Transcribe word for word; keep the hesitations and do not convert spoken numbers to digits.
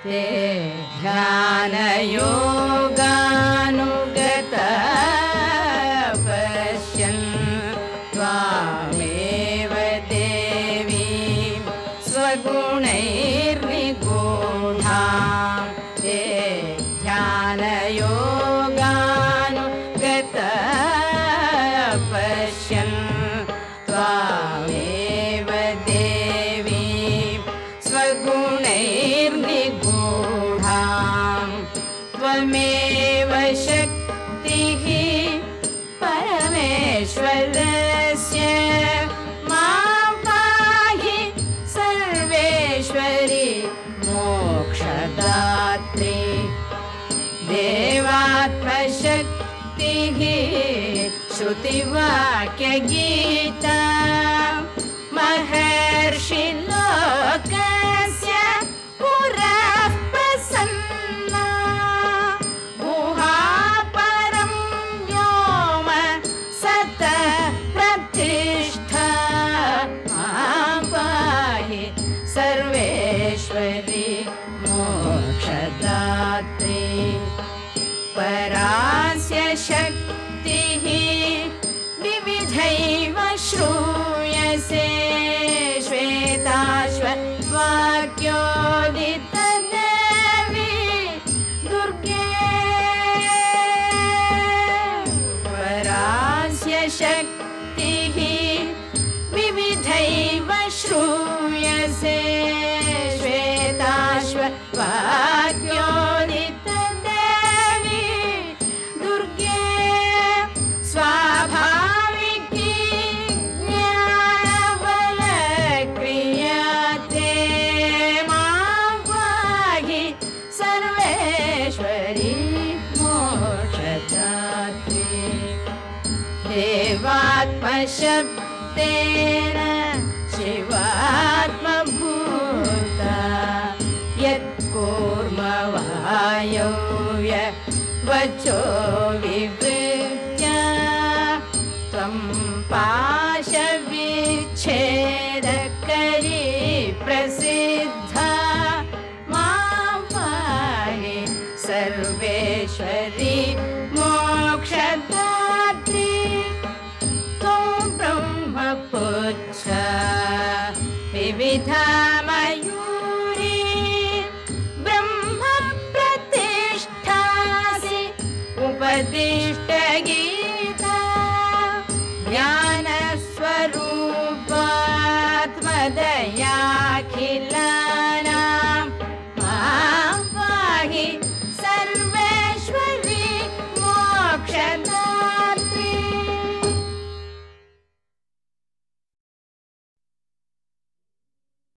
ते ध्यानयोगानुगता पश्यन् त्वामेव देवीं स्वगुणैर्निगूढां ते ध्यानयोगानुगता पश्यन् त्वामेव देवीं स्वगुणैर्निगूढां त्वमेव शक्तिः परमेश्वरस्य मां पाहि सर्वेश्वरि मोक्षदात्री देवात्मशक्तिः श्रुतिवाक्यगीता महर्षिलोकस्य पुरः प्रसन्ना गुहापरं व्योम सतः प्रतिष्ठा मां पाहि सर्वेश्वरि मोक्षदात्री परास्य शक्तिः विविधैव श्रूयसे श्वेताश्ववाक्योदितदेवी दुर्गे परास्य शक्तिः विविधैव श्रूयसे श्वेताश्ववाक्योदितदेवी दुर्गे स्वाभाविकी ज्ञानबलक्रिया ते मां पाहि सर्वेश्वरि मोक्षदात्री देवात्मशब्देन शिवात्मभूता यत्कूर्मवायव्य वचो विवृत्या त्वं पाशविच्छेदकरी प्रसिद्धा मां पाहि सर्वेश्वरि मोक्षदात्री त्वं ब्रह्मपुच्छ विविधा मयूरी ब्रह्म प्रतिष्ठासि उपदिष्टगीता ज्ञानस्वरूपात्मदया